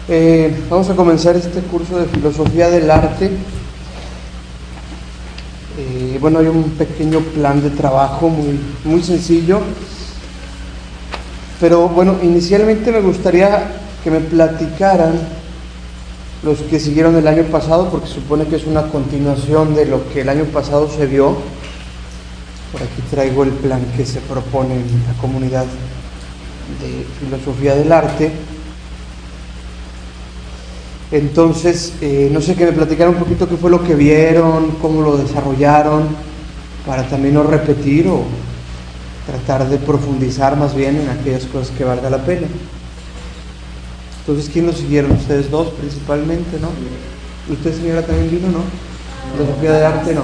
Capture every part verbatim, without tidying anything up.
Eh, vamos a comenzar este curso de filosofía del arte. Eh, bueno, hay un pequeño plan de trabajo muy, muy sencillo, pero bueno, inicialmente me gustaría que me platicaran los que siguieron el año pasado, porque supone que es una continuación de lo que el año pasado se vio. Por aquí traigo el plan que se propone en la comunidad de filosofía del arte. Entonces, eh, no sé, que me platicaran un poquito qué fue lo que vieron, cómo lo desarrollaron, para también no repetir o tratar de profundizar más bien en aquellas cosas que valga la pena. Entonces, ¿quién lo siguieron? Ustedes dos principalmente, ¿no? ¿Usted, señora, también vino, no? Filosofía del arte, no.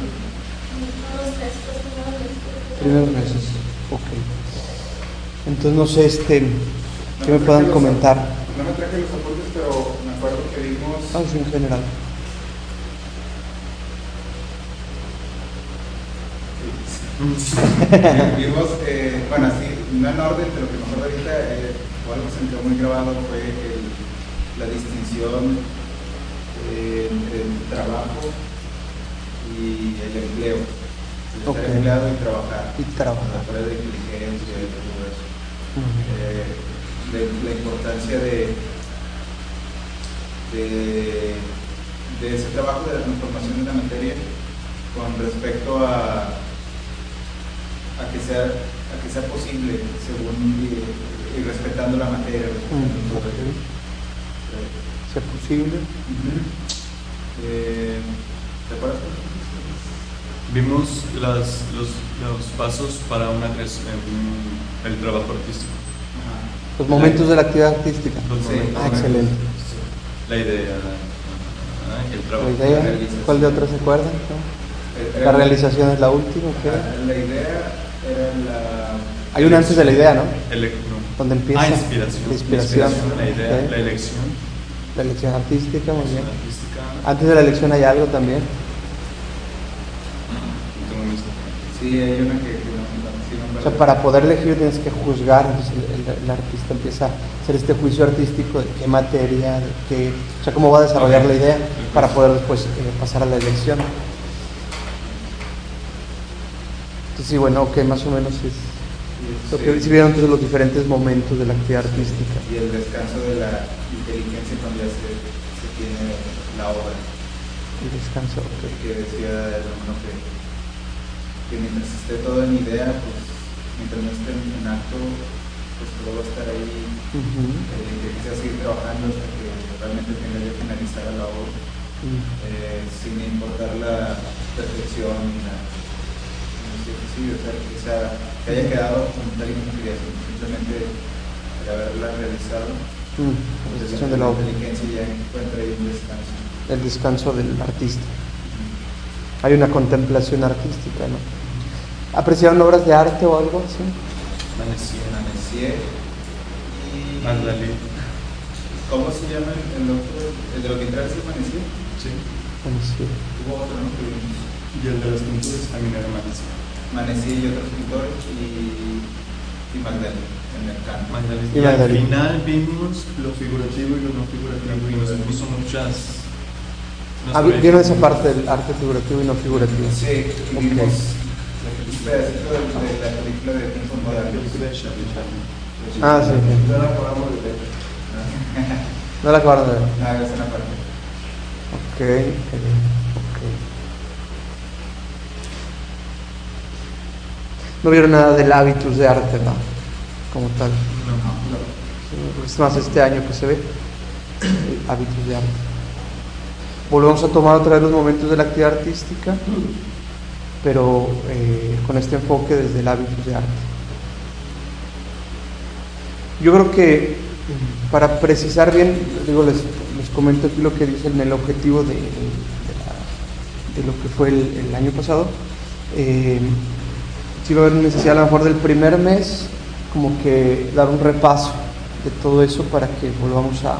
Primeros meses, ok. Entonces, no sé, este, ¿qué me puedan comentar? No me traje los apuntes, pero me acuerdo que vimos... Ah, sí, en general. vimos, eh, bueno, así, no en orden, pero que mejor ahorita, eh, o algo se me quedó muy grabado, fue el, la distinción eh, entre el trabajo y el empleo. El Okay. estar empleado y trabajar. Y trabajar. La prueba de inteligencia y todo eso. Uh-huh. eh, de, la importancia de, de, de ese trabajo de la transformación de la materia con respecto a, a, que, sea, a que sea posible según y, y respetando la materia. Uh-huh. Okay. ¿Sea posible? Uh-huh. eh, ¿Te acuerdas? Vimos las, los, los pasos para una creación, el trabajo artístico. Ajá. Los momentos de la actividad artística. Sí. Ah, excelente. La idea, el trabajo. La idea, la ¿cuál de otras se acuerdan? ¿No? La realización es la última. ¿Qué? La idea era la... Hay una antes de la idea, ¿no? El, no. Donde empieza. Ah, inspiración. La inspiración. inspiración la idea, okay. La elección. La elección artística, muy bien. Artística. Antes de la elección hay algo también. Sí, hay una que, que no, sí, no, o sea, para poder elegir tienes que juzgar. Entonces el, el, el artista empieza a hacer este juicio artístico de qué materia, de qué, o sea, cómo va a desarrollar la idea para poder después eh, pasar a la elección. Entonces sí, bueno, ok, más o menos es lo que sí vieron entonces los diferentes momentos de la actividad artística. Y el descanso de la inteligencia cuando ya se, se tiene la obra. El descanso, ok. Que decía el hermano que que mientras esté todo en idea, pues mientras no esté en acto, pues todo va a estar ahí, uh-huh. eh, que quizás seguir trabajando hasta que realmente tenga que finalizar la obra, uh-huh. eh, sin importar la perfección ni la, no sé, sí, o sea, que, sea, que haya quedado como tal y como quería, simplemente de haberla realizado, uh-huh. Pues de la inteligencia ya encuentra ahí un descanso. El descanso del artista. Uh-huh. Hay una contemplación artística, ¿no? ¿Apreciaron obras de arte o algo así? Manessier, Manessier y... Magdalene. ¿Cómo se llama el otro? ¿El de los vitrales es Manessier? Sí. Manessier. Hubo otro, ¿no? Y el de las pinturas también era Manessier. Manessier y otros pintores y, y Magdalene, en el canto. Magdalene. Y, y Magdalene. Al final vimos lo figurativo y lo no figurativo y nos puso muchas... Ah, ¿vieron esa parte del arte figurativo y no figurativo? Sí, y okay. Vimos un pedacito de, de la película de tiempos modernos. Ah, sí. No la acabamos de ver. No la acabaron de ver. Ah, esa es una parte. Ok, ok. No vieron nada del hábitus de arte, ¿no? Como tal. No, no. Es más este año que se ve el hábitus de arte. Volvemos a tomar otra vez los momentos de la actividad artística, pero eh, con este enfoque desde el hábitus de arte. Yo creo que para precisar bien, digo, les, les comento aquí lo que dice en el objetivo de, de, la, de lo que fue el, el año pasado. Eh, sí va a haber necesidad a lo mejor del primer mes, como que dar un repaso de todo eso para que volvamos a...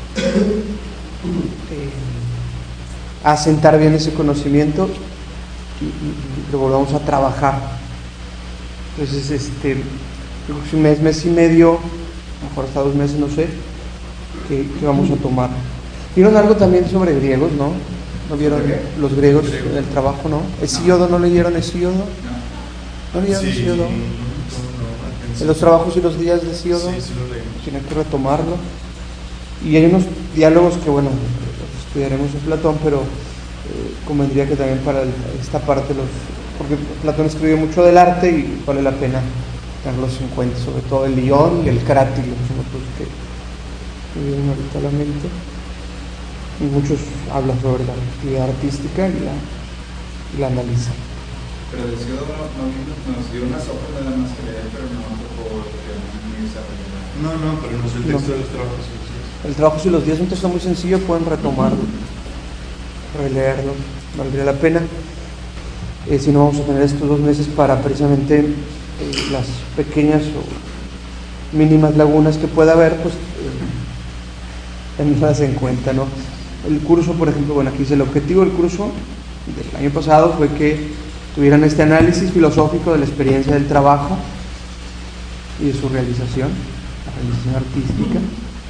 Eh, a asentar bien ese conocimiento y, y, y lo volvamos a trabajar. Entonces, este, yo creo que un mes, mes y medio, a lo mejor hasta dos meses, no sé, que, que vamos a tomar. ¿Vieron algo también sobre griegos, no? ¿No vieron los griegos en el trabajo, no? ¿Hesíodo no leyeron Hesíodo? ¿No leyeron Sí, Hesíodo? no, no, En los trabajos y los días de Hesíodo, sí, sí lo leímos. tienen que retomarlo. Y hay unos diálogos que, bueno, los estudiaremos en Platón, pero eh, convendría que también para el, esta parte los... Porque Platón escribió mucho del arte y vale la pena tenerlos en cuenta, sobre todo el Lión y el Crátilo, son otros que me vienen ahorita a la mente. Y muchos hablan sobre la actividad artística y la, y la analizan. Pero de Hesíodo no, no, nos dio unas hojas nada más que leer, pero no tocó muy desarrollado. No, no, pero no es el texto No. de los trabajos y los días. El trabajo y los días es un texto muy sencillo, pueden retomarlo, releerlo, valdría la pena. Eh, si no, vamos a tener estos dos meses para precisamente eh, las pequeñas o mínimas lagunas que pueda haber, pues eh, tenerlas en cuenta, ¿no? El curso, por ejemplo, bueno, aquí dice el objetivo del curso del año pasado fue que tuvieran este análisis filosófico de la experiencia del trabajo y de su realización, la realización artística.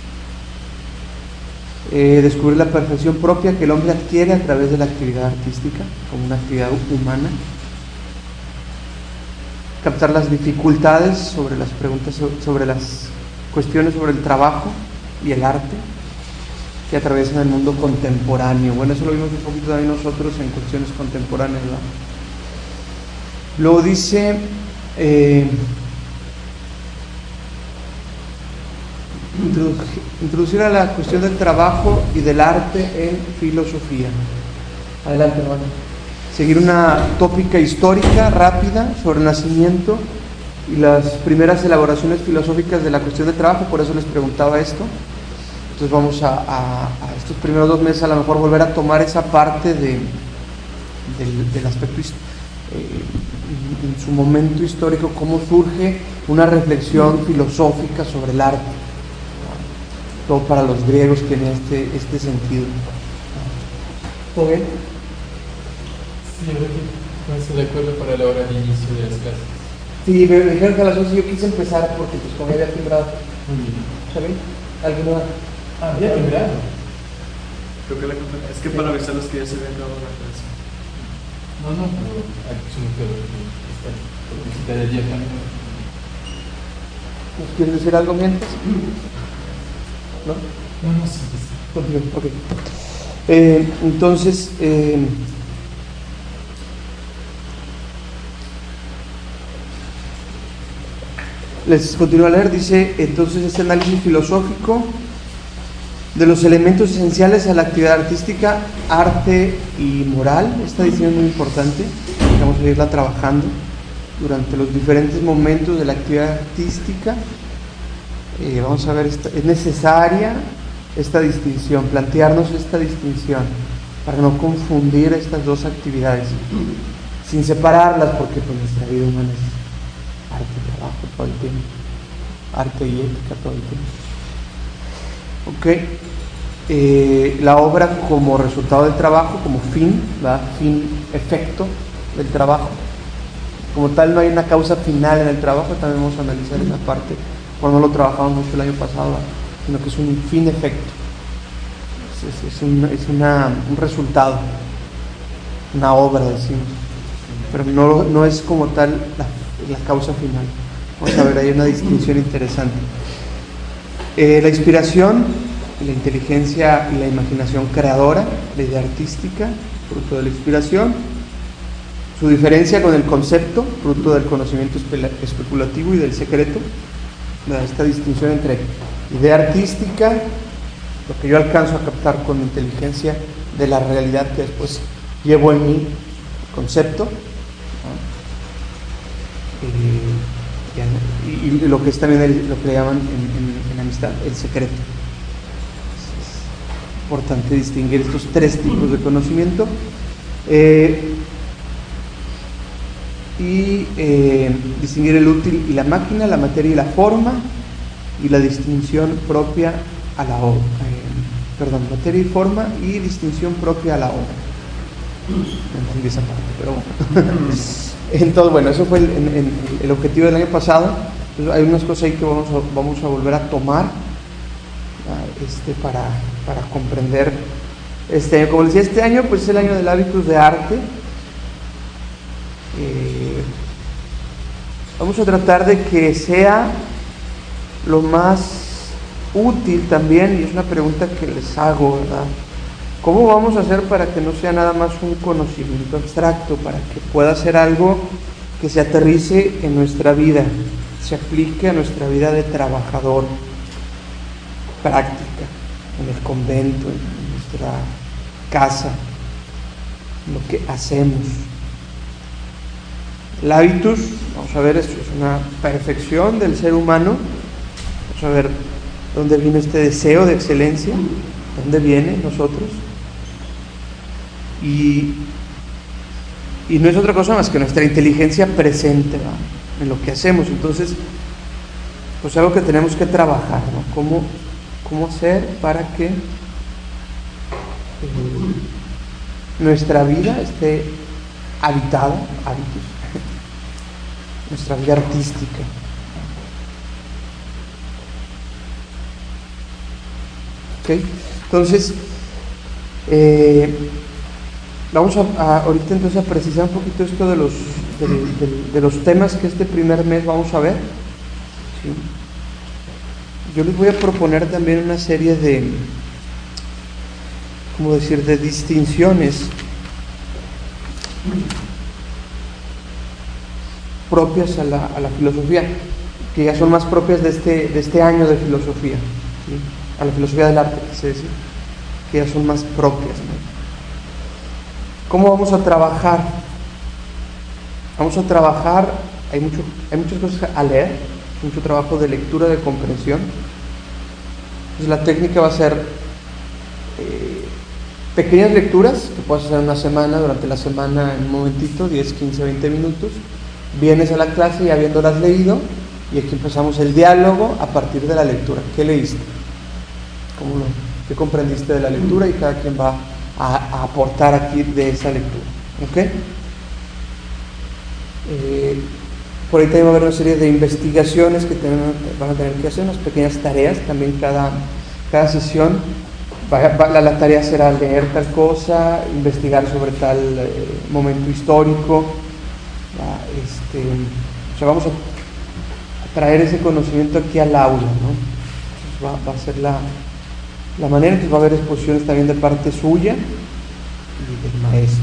Eh, descubrir la perfección propia que el hombre adquiere a través de la actividad artística como una actividad humana, captar las dificultades sobre las preguntas sobre las cuestiones sobre el trabajo y el arte que atraviesan el mundo contemporáneo. Bueno, eso lo vimos un poquito también nosotros en cuestiones contemporáneas, ¿verdad? Luego dice eh, introducir a la cuestión del trabajo y del arte en filosofía. Adelante, hermano. Seguir una tópica histórica rápida sobre el nacimiento y las primeras elaboraciones filosóficas de la cuestión del trabajo, por eso les preguntaba esto. Entonces vamos a, a, a estos primeros dos meses a lo mejor volver a tomar esa parte de, del, del aspecto eh, en su momento histórico, cómo surge una reflexión filosófica sobre el arte. Todo para los griegos tiene este, este sentido. ¿Todo bien? Sí, yo creo que estoy de acuerdo para la hora de inicio de las clases. Sí, me dijeron que a las once yo quise empezar porque pues como había timbrado. Muy bien. ¿Está bien? ¿Alguien más? Ah, ya timbrado. Creo que la conferencia. Es que para avisarlos que ya se había acabado la clase. No, no, pero aquí se me quedó. Porque si te día también. ¿Nos quieres decir algo mientras? ¿No? No, no, sí, sí. Continúo, ok. Eh, entonces, eh, les continúo a leer, dice, entonces este análisis filosófico de los elementos esenciales a la actividad artística, arte y moral, esta distinción es muy importante, vamos a irla trabajando durante los diferentes momentos de la actividad artística. Eh, vamos a ver, esta, es necesaria esta distinción, plantearnos esta distinción para no confundir estas dos actividades, sin separarlas, porque pues, nuestra vida humana es arte y trabajo todo el tiempo, arte y ética todo el tiempo. Ok, eh, la obra como resultado del trabajo, como fin, ¿verdad? Fin, efecto del trabajo. Como tal, no hay una causa final en el trabajo, también vamos a analizar esa parte. Cuando no lo trabajamos mucho el año pasado, sino que es un fin efecto, es, es, un, es una, un resultado, una obra, decimos, pero no, no es como tal la, la causa final. Vamos a ver, hay una distinción interesante. Eh, la inspiración, la inteligencia y la imaginación creadora, la idea artística, fruto de la inspiración, su diferencia con el concepto, fruto del conocimiento especulativo y del secreto. Esta distinción entre idea artística, lo que yo alcanzo a captar con mi inteligencia, de la realidad que después llevo en mi concepto, ¿no? y, y, y lo que es también el, lo que le llaman en, en, en amistad el secreto. Es, es importante distinguir estos tres tipos de conocimiento. Eh, y eh, distinguir el útil y la máquina, la materia y la forma, y la distinción propia a la obra. Eh, perdón, materia y forma y distinción propia a la obra. No entendí esa parte, pero bueno. Entonces, bueno, eso fue el, el, el objetivo del año pasado. Entonces, hay unas cosas ahí que vamos a, vamos a volver a tomar, este, para, para comprender este año. Como les decía, este año pues es el año del hábitus de arte. Eh, vamos a tratar de que sea lo más útil también, y es una pregunta que les hago, ¿verdad? ¿Cómo vamos a hacer para que no sea nada más un conocimiento abstracto, para que pueda ser algo que se aterrice en nuestra vida, se aplique a nuestra vida de trabajador, práctica, en el convento, en nuestra casa, en lo que hacemos? El hábitus, vamos a ver, esto es una perfección del ser humano. Vamos a ver dónde vino este deseo de excelencia, dónde viene nosotros. Y, y no es otra cosa más que nuestra inteligencia presente, ¿va?, en lo que hacemos. Entonces, pues algo que tenemos que trabajar, ¿no? ¿Cómo, cómo hacer para que eh, nuestra vida esté habitada, hábitos, nuestra vida artística? ¿Ok? Entonces, eh, vamos a, a ahorita entonces a precisar un poquito esto de los, de, de, de los temas que este primer mes vamos a ver. ¿Sí? Yo les voy a proponer también una serie de, ¿cómo decir?, de distinciones propias a la, a la filosofía, que ya son más propias de este, de este año de filosofía, ¿sí?, a la filosofía del arte, quise decir, que ya son más propias, ¿no? ¿Cómo vamos a trabajar? Vamos a trabajar, hay, mucho, hay muchas cosas a leer, mucho trabajo de lectura, de comprensión. Entonces la técnica va a ser eh, pequeñas lecturas que puedes hacer una semana, durante la semana en un momentito, diez, quince, veinte minutos. Vienes a la clase ya habiéndolas leído, y aquí empezamos el diálogo a partir de la lectura. ¿Qué leíste? ¿Cómo lo, ¿Qué comprendiste de la lectura? Y cada quien va a, a aportar aquí de esa lectura. ¿Ok? Eh, por ahí también va a haber una serie de investigaciones que tengan, van a tener que hacer, unas pequeñas tareas también cada, cada sesión. Va, va, la, la tarea será leer tal cosa, investigar sobre tal eh, momento histórico. Va, este, o sea, vamos a, a traer ese conocimiento aquí al aula, ¿no? Entonces va, va a ser la, la manera. Entonces va a haber exposiciones también de parte suya y del maestro.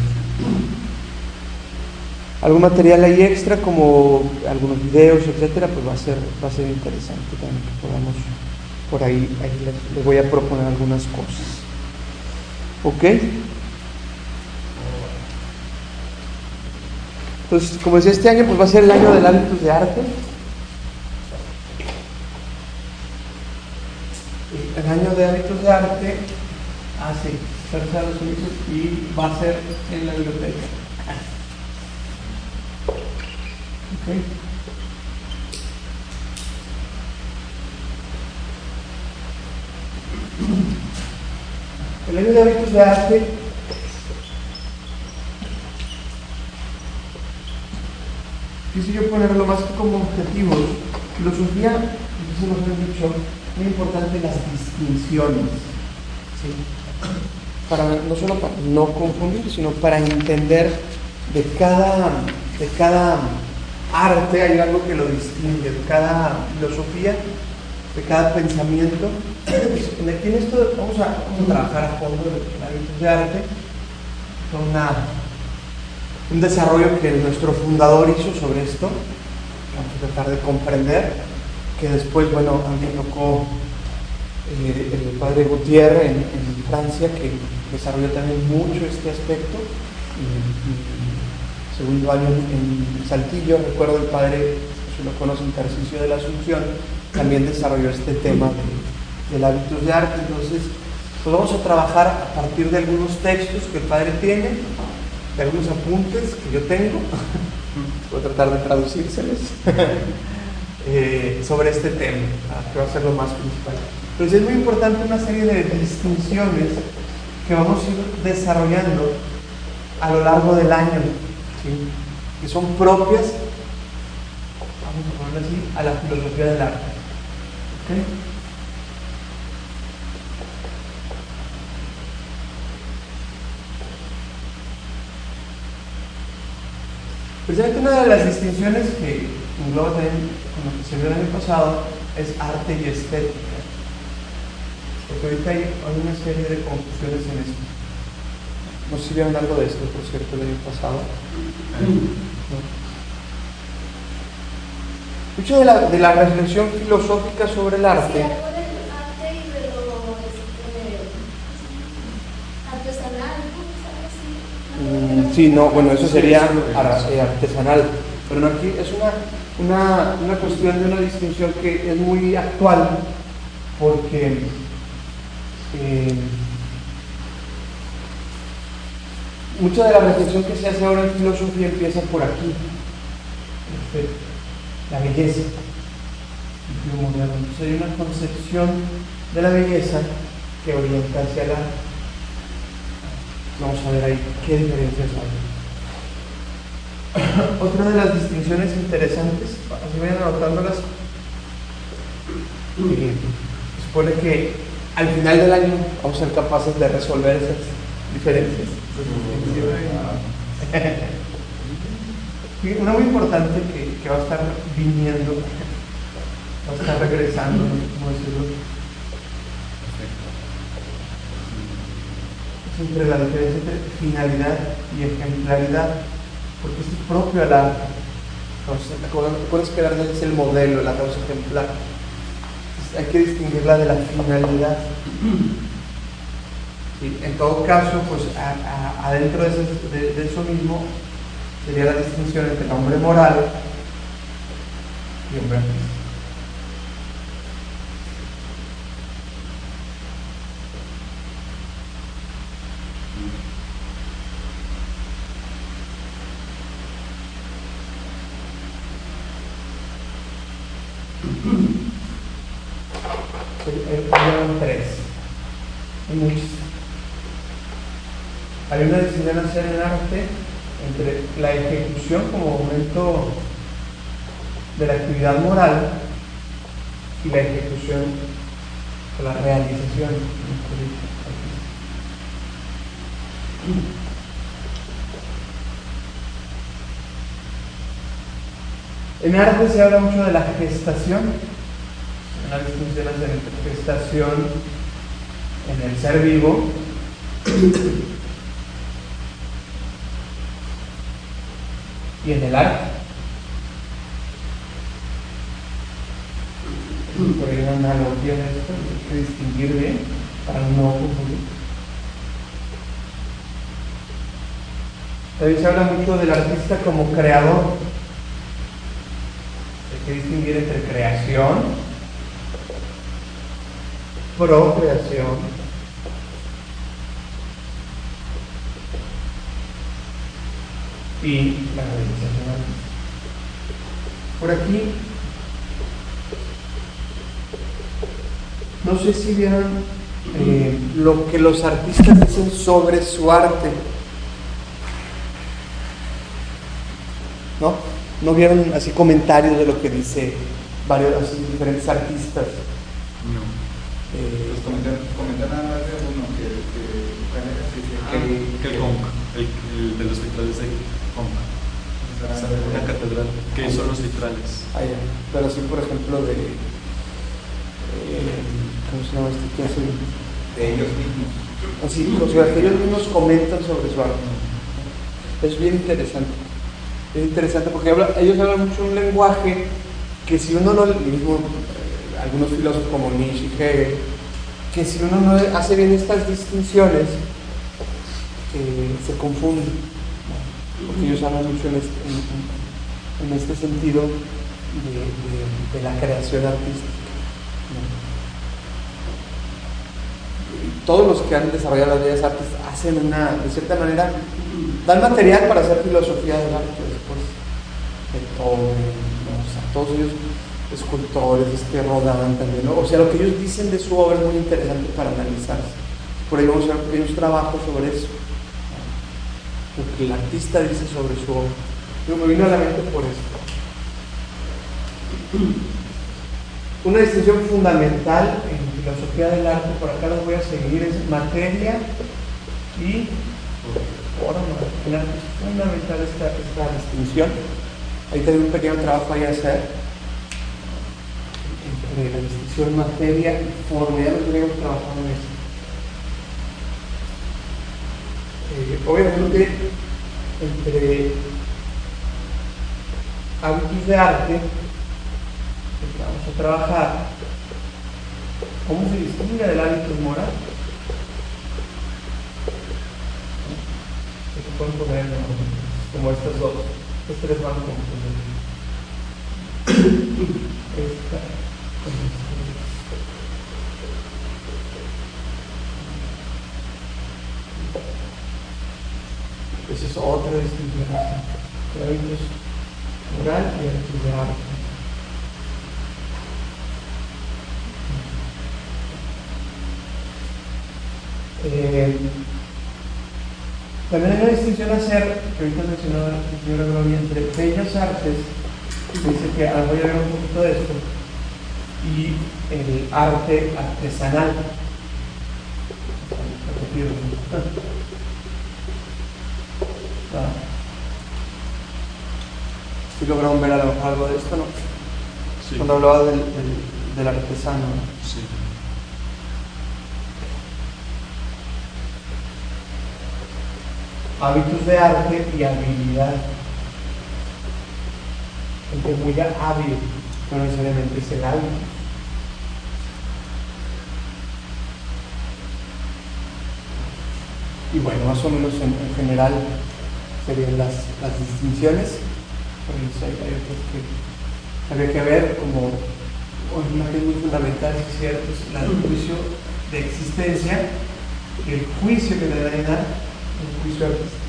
Algún material ahí extra, como algunos videos, etcétera, pues va a ser, va a ser interesante también que podamos por ahí, ahí les, les voy a proponer algunas cosas. ¿Ok? Entonces, como decía, este año pues va a ser el año del hábitus de arte. El año de hábitus de arte, ah sí, tercera los servicios, y va a ser en la biblioteca. Okay. El año de hábitos de arte quise yo ponerlo más que como objetivo. Filosofía, eso nos han dicho, muy importante las distinciones, ¿sí? Para, no solo para no confundir, sino para entender de cada, de cada arte hay algo que lo distingue, de cada filosofía, de cada pensamiento. Aquí en esto vamos a, vamos a trabajar a fondo en los hábitos de arte, una, un desarrollo que nuestro fundador hizo sobre esto, vamos a tratar de comprender, que después, bueno, a mí me tocó eh, el padre Gutiérrez en, en Francia, que desarrolló también mucho este aspecto. Y, y, segundo año en Saltillo, recuerdo el padre, si lo conocen, Tarcisio de la Asunción, también desarrolló este tema de, del hábitus de arte. Entonces, pues vamos a trabajar a partir de algunos textos que el padre tiene, de algunos apuntes que yo tengo, voy a tratar de traducírseles, eh, sobre este tema, ¿no?, que va a ser lo más principal. Entonces es muy importante una serie de distinciones que vamos a ir desarrollando a lo largo del año, ¿sí?, que son propias, vamos a ponerlo así, a la filosofía del arte. ¿Okay? Precisamente una de las distinciones que engloba también con lo que se vio el año pasado es arte y estética. Porque ahorita hay, hay una serie de confusiones en esto. No sé si vieron algo de esto, por cierto, el año pasado. ¿No? Mucho de la, de la reflexión filosófica sobre el arte. Sí, algo del arte y de lo este, artesanal, ¿no? ¿Sabes? Mm, sí, no, bueno, eso sería ar- eh, artesanal. Pero no, aquí es una, una, una cuestión de una distinción que es muy actual, porque eh, mucha de la reflexión que se hace ahora en filosofía empieza por aquí. Este, la belleza. Entonces hay una concepción de la belleza que orienta hacia la... Vamos a ver ahí qué diferencias hay. Otra de las distinciones interesantes, así vayan anotándolas, eh, supone que al final del año vamos a ser capaces de resolver esas diferencias. Una muy importante que, que va a estar viniendo, va a estar regresando, no sé cómo decirlo, es entre la diferencia entre finalidad y ejemplaridad, porque esto es propio al arte. Entonces, ¿te acuerdas que el arte es el modelo, la causa ejemplar? Entonces, hay que distinguirla de la finalidad. Sí, en todo caso, pues a, a, adentro de, ese, de, de eso mismo sería la distinción entre el hombre moral y hombre artista. Hay tres, hay muchos. Hay una distinción a hacer en arte entre la ejecución como momento de la actividad moral y la ejecución o la realización. En arte se habla mucho de la gestación, una distinción entre gestación en el ser vivo y en el arte. Por ahí una analogía de esto, hay que distinguir bien para no confundir. También se habla mucho del artista como creador. Hay que distinguir entre creación, procreación y la realización artística. Por aquí, no sé si vieron eh, lo que los artistas dicen sobre su arte. ¿No? ¿No vieron así comentarios de lo que dice varios así, diferentes artistas? No. Eh, Pues comentar, comentar nada más de uno que, que, Ah, que, que el Conca, el, el de los vitrales de Conca. O sea, una catedral que hizo los vitrales. Ah, ya. Pero sí, por ejemplo, de. Eh, ¿Cómo se llama este? ¿Qué hace? de ellos mismos. Así, o sea, que ellos mismos comentan sobre su arte. Es bien interesante. Es interesante porque habla, ellos hablan mucho un lenguaje que si uno no, mismo, eh, algunos filósofos como Nietzsche y Hegel, que si uno no hace bien estas distinciones, eh, se confunde, ¿no? Porque ellos hablan mucho en este, en, en este sentido de, de, de la creación artística, ¿no? Todos los que han desarrollado las bellas artes hacen una, de cierta manera, dan material para hacer filosofía del arte después. Beethoven, ¿no? O sea, todos ellos escultores, este Rodin también, ¿no? O sea, lo que ellos dicen de su obra es muy interesante para analizarse. Por ahí vamos a ver pequeños trabajos sobre eso, ¿no? Lo que el artista dice sobre su obra. Pero me vino a la mente por eso. Una distinción fundamental en filosofía del arte, por acá los voy a seguir, es materia y forma. En arte es fundamental esta, esta distinción. Ahorita hay un pequeño trabajo ahí a hacer entre la distinción materia y forma. Ya lo tenemos trabajando en eso. Eh, obviamente, entre hábitos de arte, que vamos a trabajar, ¿cómo se distingue del hábito moral? Se pueden poner como estas dos, estas tres van como esta, esa es otra distinción de hábitos moral y hábitos de arte. Eh, también hay una distinción a hacer, que ahorita mencionaba la señora Gloria, entre bellas artes, se dice que ah, voy a ver un poquito de esto, y el arte artesanal. Ah. ¿Sí lograron ver a lo mejor algo de esto, no? Sí. Cuando hablaba del, del, del artesano, ¿no? Sí. Hábitos de arte y habilidad. Gente muy hábil, no necesariamente es el hábito. Y bueno, más o menos en, en general serían las, las distinciones. Pues hay, hay otras que habría que ver, como una que es muy fundamental, es cierto, es el juicio de existencia y el juicio que le da a dar el juicio artístico.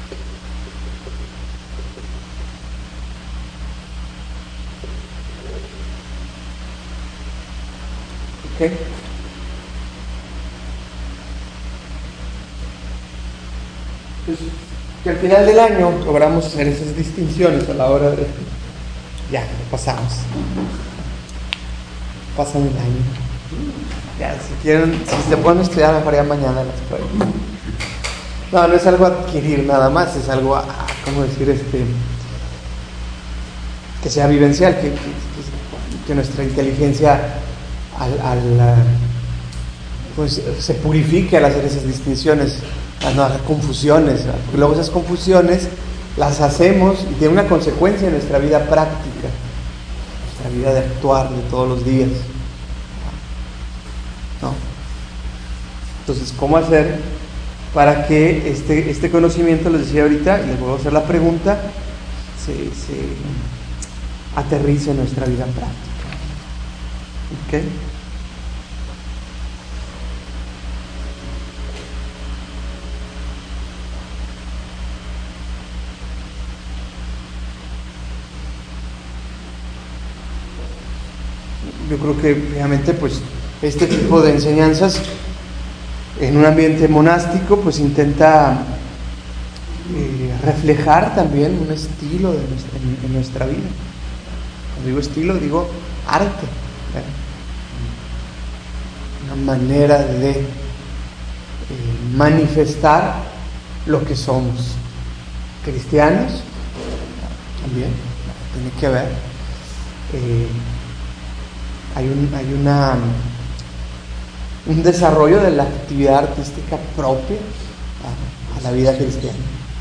¿Ok? Entonces, que al final del año logramos hacer esas distinciones a la hora de... Ya, lo pasamos. Pasan el año. Ya, si quieren, si se pueden estudiar, mejor ya mañana las pueden. No, no es algo a adquirir nada más, es algo a, ¿cómo decir? Este, que sea vivencial, que, que, que nuestra inteligencia al, al, pues, se purifique al hacer esas distinciones, a no hacer confusiones, porque luego esas confusiones las hacemos y tiene una consecuencia en nuestra vida práctica, nuestra vida de actuar de todos los días, ¿no? Entonces, ¿cómo hacer para que este, este conocimiento, les decía ahorita, y les voy a hacer la pregunta, se, se aterrice en nuestra vida práctica? ¿Ok? Yo creo que obviamente pues este tipo de enseñanzas en un ambiente monástico pues intenta eh, reflejar también un estilo de nuestra, en, en nuestra vida. Cuando digo estilo, digo arte, ¿eh? Una manera de eh, manifestar lo que somos. Cristianos también tiene que ver. Eh, hay un hay una un desarrollo de la actividad artística propia a, a la vida cristiana,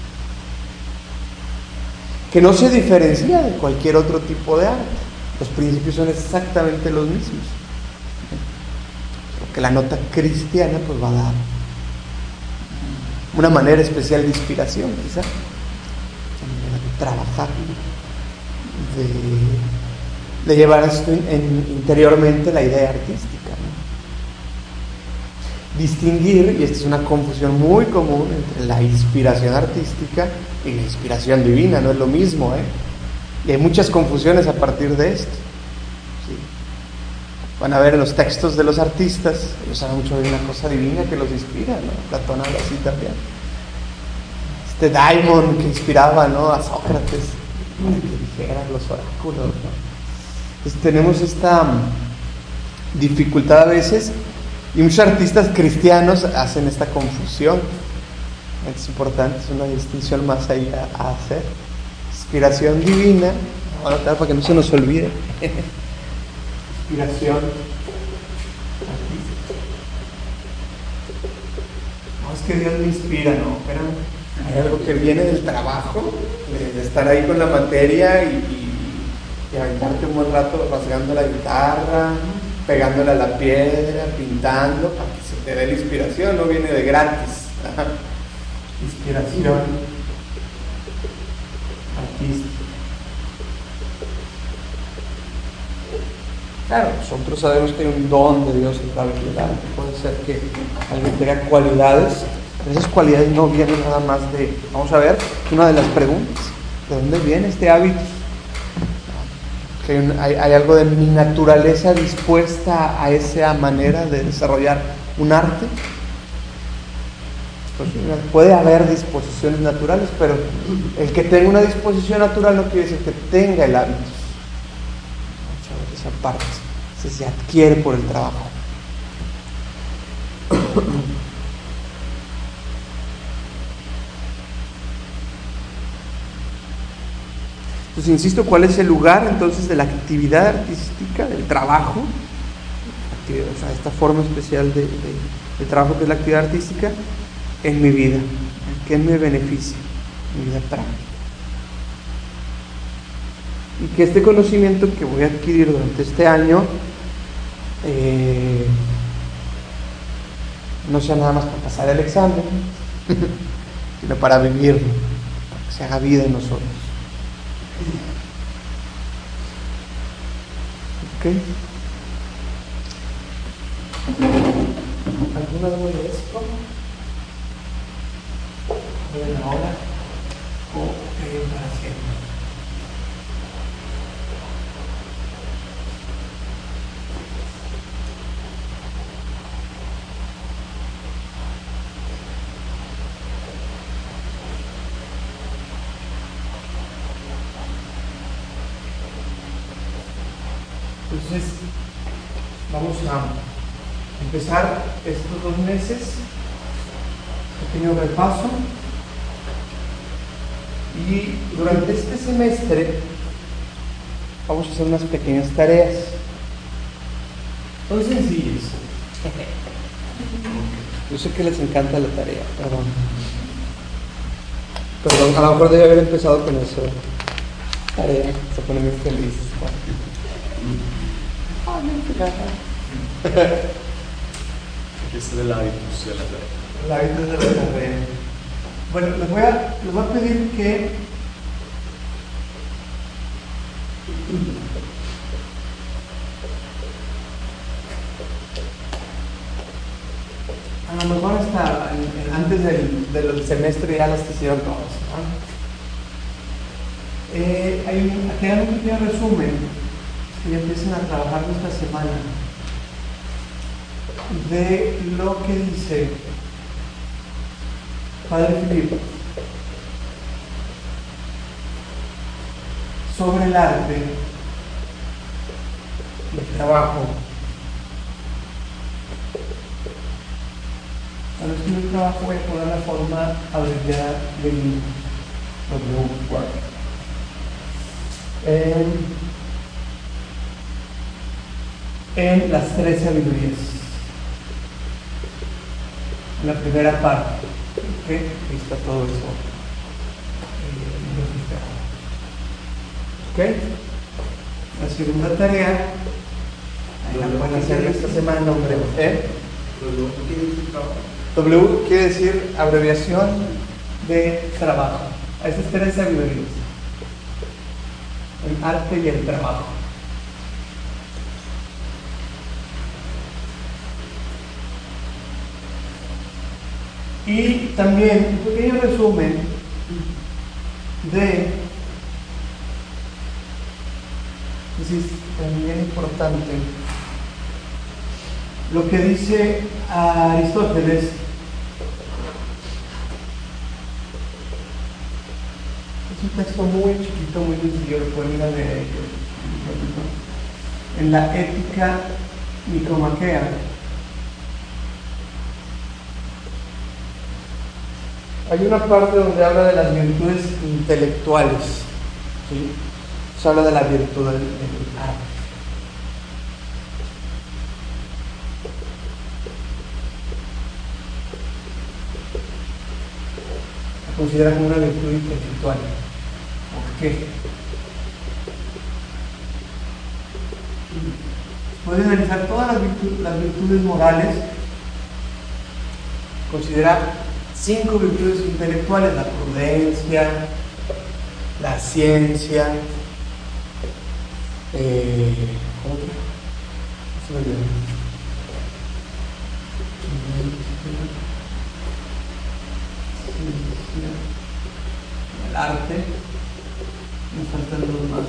que no se diferencia de cualquier otro tipo de arte. Los principios son exactamente los mismos, porque la nota cristiana pues va a dar una manera especial de inspiración, quizá, de trabajar, de, de llevar esto en, en, interiormente la idea artística, ¿no? Distinguir, y esta es una confusión muy común entre la inspiración artística y la inspiración divina, no es lo mismo, ¿eh? Y hay muchas confusiones a partir de esto, ¿sí? Van a ver en los textos de los artistas, ellos saben mucho de una cosa divina que los inspira, ¿no? Platón habla así también. Este Daimon que inspiraba, ¿no?, a Sócrates para que dijeran los oráculos, ¿no? Entonces tenemos esta dificultad a veces, y muchos artistas cristianos hacen esta confusión, Es importante, es una distinción más ahí a, a hacer. Inspiración divina, ahora para que no se nos olvide. Inspiración artística. No es que Dios me inspira, no, pero hay algo que viene del trabajo, de, de estar ahí con la materia y, y, y aventarte un buen rato rasgando la guitarra, pegándole a la piedra, pintando, para que se te dé la inspiración, no viene de gratis. Inspiración artística. Claro, nosotros sabemos que hay un don de Dios a través del arte. Puede ser que alguien tenga cualidades, pero esas cualidades no vienen nada más de... Vamos a ver, una de las preguntas, ¿de dónde viene este hábito? Que hay, un, hay, hay algo de mi naturaleza dispuesta a esa manera de desarrollar un arte. Pues, puede haber disposiciones naturales, pero el que tenga una disposición natural no quiere decir que tenga el hábito. Vamos a ver esa parte. Ese se adquiere por el trabajo. Entonces, insisto, ¿cuál es el lugar entonces de la actividad artística, del trabajo? Actividad, o sea, esta forma especial de, de, de trabajo que es la actividad artística en mi vida, en qué me beneficia, en mi vida práctica. Y que este conocimiento que voy a adquirir durante este año eh, no sea nada más para pasar el examen, sino para vivirlo, para que se haga vida en nosotros. ¿Ok? ¿Alguna duda de esto? ¿De ahora o eh, para siempre? Entonces, vamos a empezar estos dos meses, pequeño repaso, y durante este semestre vamos a hacer unas pequeñas tareas. Son sencillas. Yo sé que les encanta la tarea, perdón. Perdón, a lo mejor debe haber empezado con eso. Tarea, se pone muy feliz. Este es el hábito de la tarea. El hábito de la tarea. Bueno, les voy a, les voy a pedir que a lo mejor hasta antes del, del semestre ya las hicieron todas, ¿no? eh, hay un, aquí hay un pequeño resumen que ya empiecen a trabajar esta semana de lo que dice Padre Filipe sobre el arte, el trabajo. Cuando escribo el trabajo voy a poner la forma abreviada del work. En, en las tres sabidurías. En la primera parte. ¿Okay? Ahí está todo eso. ¿Ok? La segunda tarea, ahí la pueden hacer esta semana, hombre. ¿Eh? W quiere decir abreviación de trabajo. A esas tres sabidurías: el arte y el trabajo. Y también un pequeño resumen de, es también importante, lo que dice Aristóteles es un texto muy chiquito, muy sencillo, lo pueden ir a leer en la Ética Nicomaquea. hay una parte donde habla de las virtudes intelectuales, ¿sí? Se habla de la virtud del, del arte. Se considera como una virtud intelectual. ¿Por qué? Puede analizar todas las virtudes, las virtudes morales, considera cinco virtudes intelectuales: la prudencia, la ciencia, eh, ¿otra? Se me olvidó. El arte, me faltan dos más.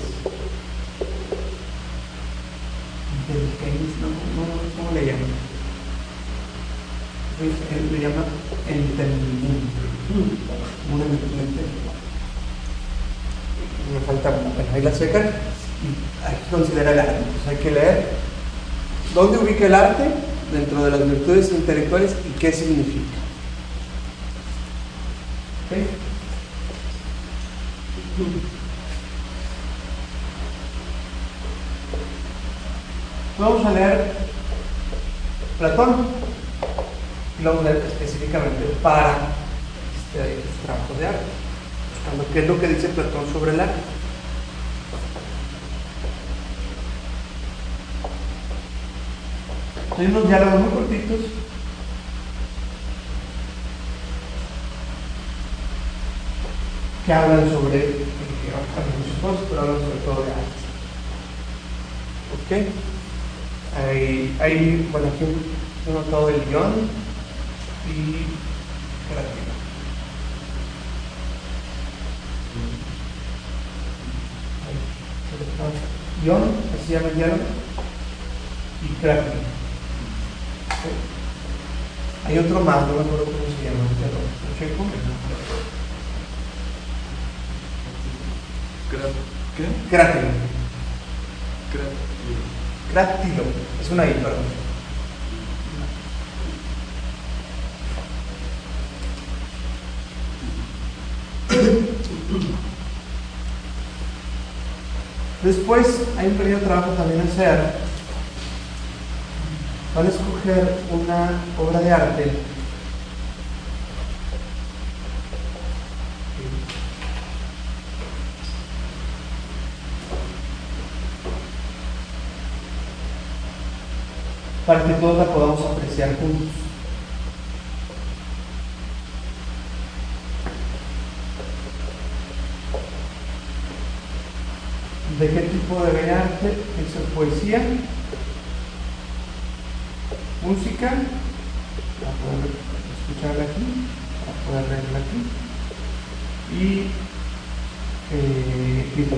Inteligencia, no, no, ¿cómo le llaman? Él le llama entendimiento. Una virtud intelectual. Me falta, bueno, ahí la checan. Hay que considerar el arte. Entonces hay que leer dónde ubica el arte dentro de las virtudes intelectuales y qué significa. ¿Okay? Vamos a leer Platón y lo vamos a leer específicamente para este, este trabajo de arte, buscando qué es lo que dice Platón sobre el arte. Hay unos diálogos muy cortitos que hablan sobre, que hablan muchas cosas, pero hablan sobre todo de arte. ¿Ok? Hay, hay, bueno, aquí he notado el guión y creativo. Guión, así se llama el diálogo, y creativo. ¿Okay? Hay otro más, no me acuerdo cómo se llama, pero lo checo. ¿Qué? Creativo. Creativo. Creativo, es una I, perdón. Después hay un pequeño trabajo también a hacer. Van a escoger una obra de arte para que todos la podamos apreciar juntos. ¿De qué tipo de arte? Es poesía, música, para poder escucharla aquí, para poder leerla aquí, y eh, escritura.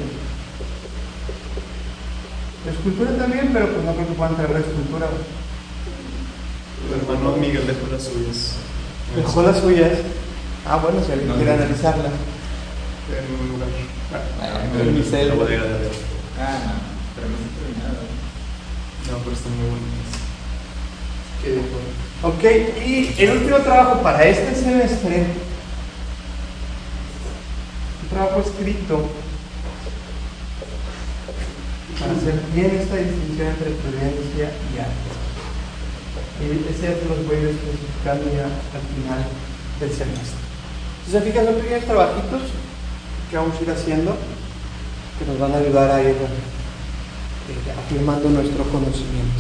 Escultura también, pero pues no creo que puedan traer la escultura. El hermano Miguel dejó las suyas. Dejó las suyas. Ah, bueno, si alguien no, quiere no, analizarla. En un lugar. Ah, en mi cel. La bodega de Adel. Ah, no, pero no está terminado. No, pero están muy bonitas. Qué bueno. Ok, y el último trabajo para este semestre, un trabajo escrito para hacer bien esta distinción entre prudencia y arte. Y ese ya se los voy a ir especificando ya al final del semestre. Si se fijan, son pequeños trabajitos que vamos a ir haciendo que nos van a ayudar a ir eh, afirmando nuestro conocimiento.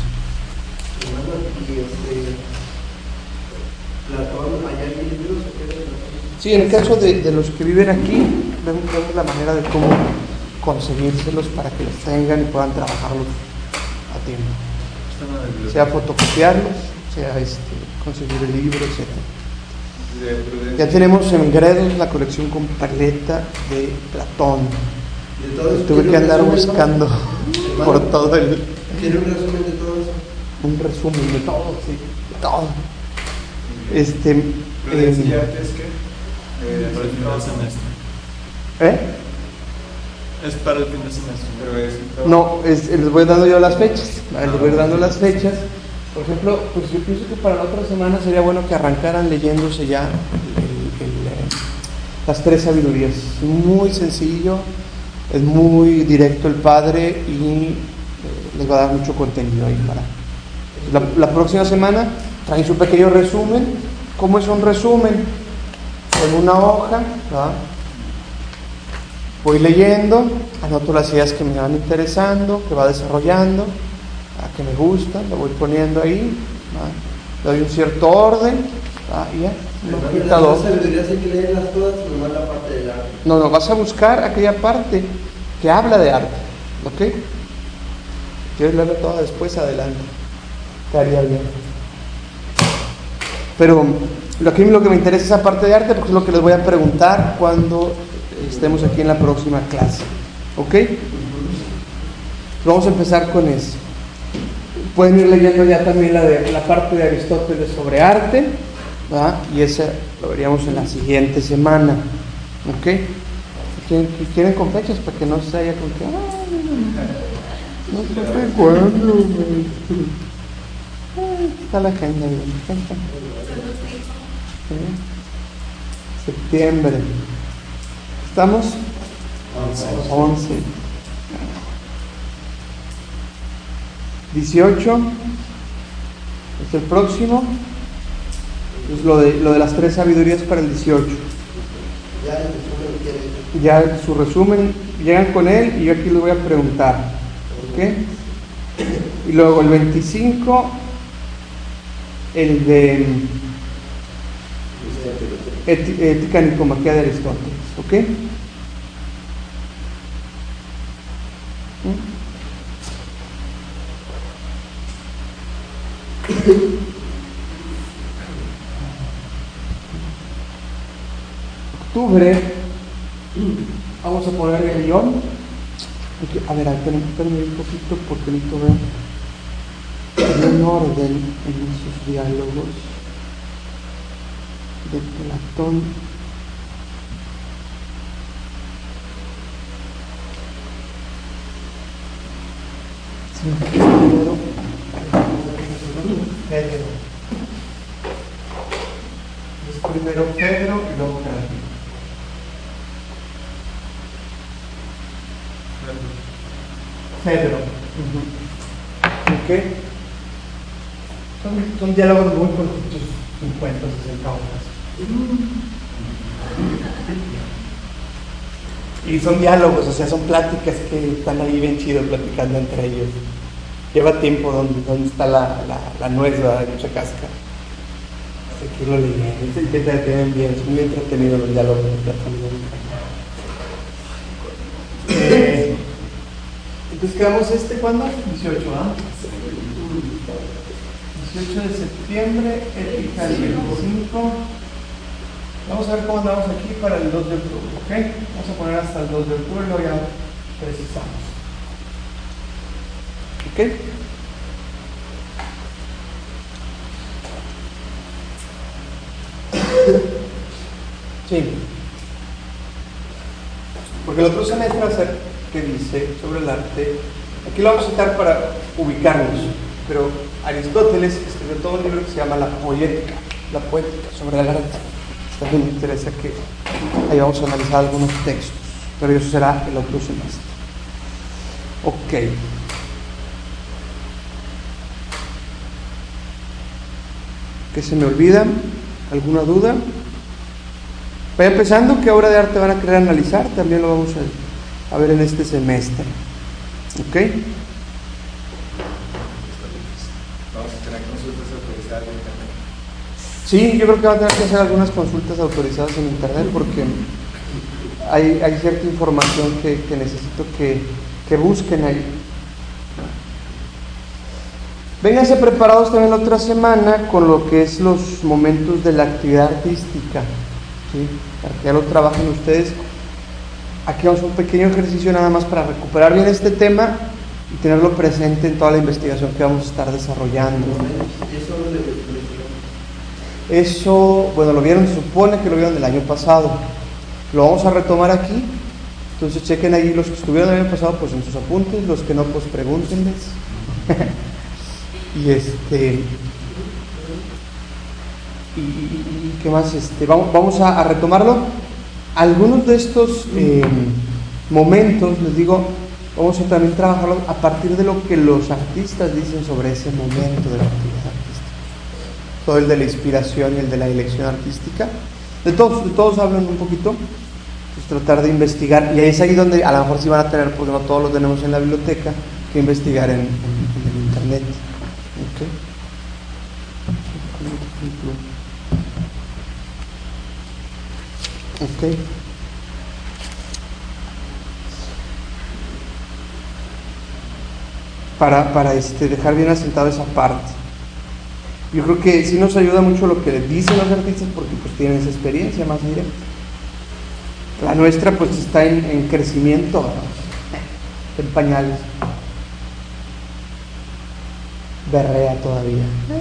Sí, en el caso de, de los que viven aquí, vemos, vemos la manera de cómo conseguírselos para que los tengan y puedan trabajarlos a tiempo. Sea fotocopiarlos, sea este, conseguir el libro, etcétera. Ya tenemos en Gredos la colección completa de Platón. De todo eso, tuve que andar buscando hermano, por todo el... ¿Tiene un resumen de todo eso? Un resumen de todo, sí, de todo. Este... ¿Prudencia y arte es qué? Eh, para el fin del semestre. ¿Eh? Es para el fin de semestre. Pero es, No, es, les voy dando yo las fechas. Les voy dando las fechas. Por ejemplo, pues yo pienso que para la otra semana sería bueno que arrancaran leyéndose ya el, el, el, las tres sabidurías. Es muy sencillo, es muy directo el Padre y eh, les va a dar mucho contenido ahí para... La, la próxima semana traen su pequeño resumen. ¿Cómo es un resumen? En una hoja, ¿verdad? Voy leyendo, anoto las ideas que me van interesando, que va desarrollando, a que me gustan, lo voy poniendo ahí, ¿verdad? Le doy un cierto orden, ¿verdad? Y ya, no quita dos. Las sabidurías hay que leerlas todas, nomás la parte del arte. No, no, vas a buscar aquella parte que habla de arte, ¿ok? ¿Quieres leerla toda después? Adelante, te haría bien. Pero lo que, lo que me interesa es esa parte de arte, porque es lo que les voy a preguntar cuando estemos aquí en la próxima clase, ¿ok? Vamos a empezar con eso. Pueden ir leyendo ya también la, de, la parte de Aristóteles sobre arte, ¿verdad? Y esa lo veríamos en la siguiente semana, ¿ok? ¿Quieren, quieren con fechas para que no se haya con que no te recuerdo? Está la agenda bien. ¿Sí? Septiembre. ¿Estamos? once. dieciocho es el próximo. Es lo de, lo de las tres sabidurías para el dieciocho. Ya su resumen, llegan con él y yo aquí les voy a preguntar. ¿Ok? Y luego el veinticinco, el de eti, Ética Nicomaquea de Aristóteles. ¿Ok? ¿Mm? Octubre, vamos a poner el guión. A ver, espérenme un poquito porque necesito ver un orden en esos diálogos de Platón. Sí, primero Pedro. Es primero Pedro y luego Pedro. Pedro. Uh-huh. ¿Ok? Son, son diálogos muy cortitos, cincuenta, sesenta hojas. Y son diálogos, o sea, son pláticas que están ahí bien chidos platicando entre ellos. Lleva tiempo donde, donde está la, la, la nuez, ¿verdad? Hay mucha cáscara. Aquí lo leí, te entretienen bien, son muy entretenidos los diálogos de Platón. Eh, entonces quedamos este, ¿cuándo? dieciocho, ¿ah? dieciocho de septiembre, ética del veinticinco. Vamos a ver cómo andamos aquí para el dos de octubre, ¿ok? Vamos a poner hasta el dos de octubre, luego ya precisamos. ¿Ok? Sí. Porque el otro semestre va a ser que dice sobre el arte. Aquí lo vamos a citar para ubicarnos. Pero Aristóteles escribió todo un libro que se llama La Poética, la poética sobre el arte. También me interesa que ahí vamos a analizar algunos textos, pero eso será el otro semestre. Ok. ¿Qué se me olvida? ¿Alguna duda? Vaya empezando, ¿qué obra de arte van a querer analizar? También lo vamos a, a ver en este semestre. ¿Ok? Vamos a tener consultas autorizadas en internet. Sí, yo creo que van a tener que hacer algunas consultas autorizadas en internet porque hay, hay cierta información que, que necesito que, que busquen ahí. Vénganse preparados también la otra semana con lo que es los momentos de la actividad artística, ¿sí? Para que ya lo trabajen ustedes. Aquí vamos a un pequeño ejercicio nada más para recuperar bien este tema y tenerlo presente en toda la investigación que vamos a estar desarrollando. Eso, bueno, lo vieron, se supone que lo vieron el año pasado. Lo vamos a retomar aquí. Entonces chequen ahí los que estuvieron el año pasado, pues en sus apuntes, los que no, pues pregúntenles. y este y, y, y qué más, este vamos, vamos a, a retomarlo algunos de estos eh, momentos, les digo, vamos a también trabajarlo a partir de lo que los artistas dicen sobre ese momento de la actividad artística. Todo el de la inspiración y el de la elección artística. De todos, de todos hablan un poquito. Pues tratar de investigar. Y ahí es ahí donde a lo mejor sí van a tener, porque no todos lo tenemos en la biblioteca, que investigar en, en, en el internet. ¿Okay? Ok. Para, para este, dejar bien asentado esa parte. Yo creo que sí nos ayuda mucho lo que dicen los artistas porque pues tienen esa experiencia más directa. La nuestra pues está en, en crecimiento, ¿verdad? En pañales. Berrea todavía.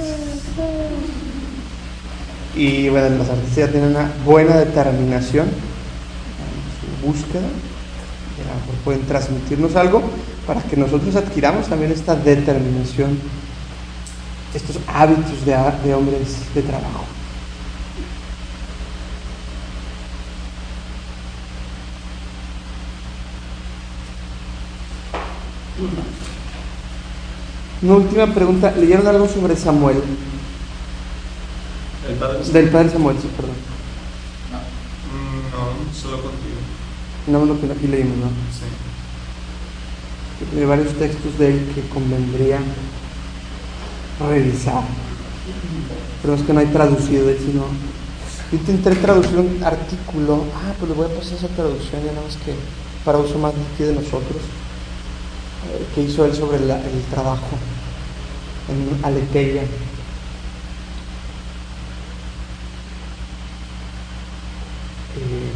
Y bueno, los artistas ya tienen una buena determinación en su búsqueda. Y a lo mejor pueden transmitirnos algo para que nosotros adquiramos también esta determinación, estos hábitos de, de hombres de trabajo. Una última pregunta. ¿Leyeron algo sobre Samuel? ¿El padre? Del padre Samuel, sí, perdón. No, no, solo contigo. No, lo que aquí leímos, ¿no? Sí. Hay varios textos de él que convendría revisar. Pero es que no hay traducido, de hecho, no. Yo intenté traducir un artículo. Ah, pues le voy a pasar esa traducción, ya nada más que para uso más de aquí de nosotros. Eh, que hizo él sobre la, el trabajo en Aleteia. Eh,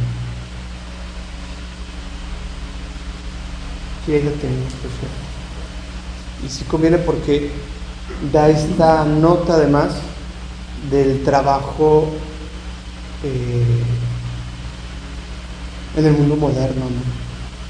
sí, ahí lo tenemos, pues, sí. Y sí conviene porque da esta nota además del trabajo eh, en el mundo moderno, ¿no?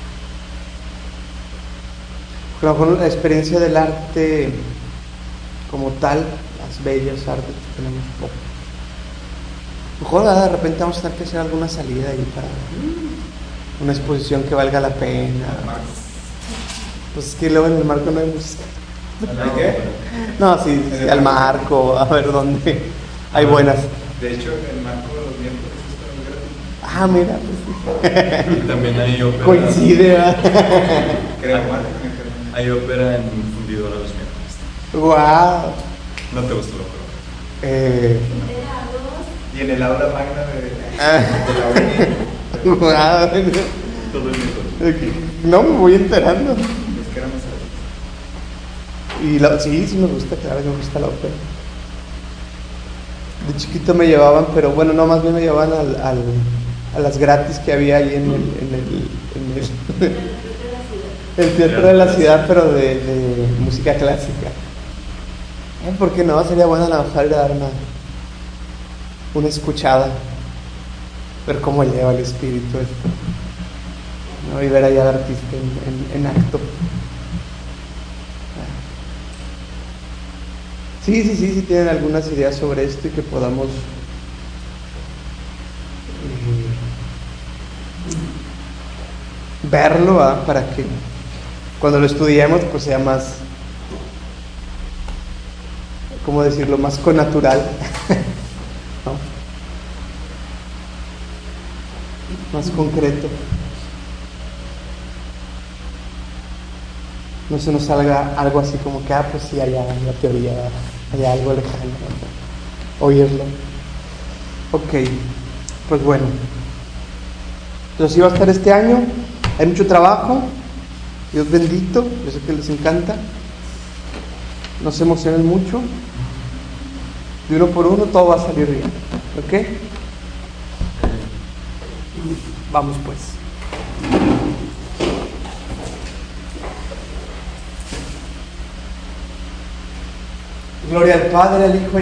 Porque a lo mejor la experiencia del arte como tal, las bellas artes que tenemos poco. A lo mejor de repente vamos a tener que hacer alguna salida ahí para una exposición que valga la pena. Pues es que luego en el marco no hay música. ¿Hay qué? No, sí, sí, al marco, a ver dónde hay buenas. De hecho, el marco de los miércoles está Ah, mira, pues sí. Y también hay ópera. Coincide, ¿verdad? Creo, Marco. Hay ópera en Fundidora los miércoles. Guau. No te gustó la ópera. Eh, Y en el aula magna de, Ah. de la uni, guau. Todo el miércoles. No me voy enterando. es que éramos ahí. Y la, sí, sí me gusta, claro que me gusta la ópera. De chiquito me llevaban, pero bueno, no, más bien me llevaban al, al, a las gratis que había ahí en el, en el, en el, el teatro de la ciudad, pero de, de música clásica. Eh, ¿por qué no? Sería bueno a lo mejor ir a dar una, una escuchada, ver cómo eleva el espíritu esto, ¿no? Y ver allá al artista en, en, en acto. Sí, sí, sí, sí tienen algunas ideas sobre esto y que podamos eh, verlo, ¿verdad? Para que cuando lo estudiemos pues sea más, ¿cómo decirlo? Más connatural, ¿no? Más concreto. No se nos salga algo así como que, ah, pues sí, allá en la teoría, hay algo lejano, ¿no? Oírlo. Ok, pues bueno. Entonces sí va a estar este año, hay mucho trabajo, Dios bendito, yo sé que les encanta, no se emocionen mucho, de uno por uno todo va a salir bien, ¿ok? Vamos pues. Gloria al Padre, al Hijo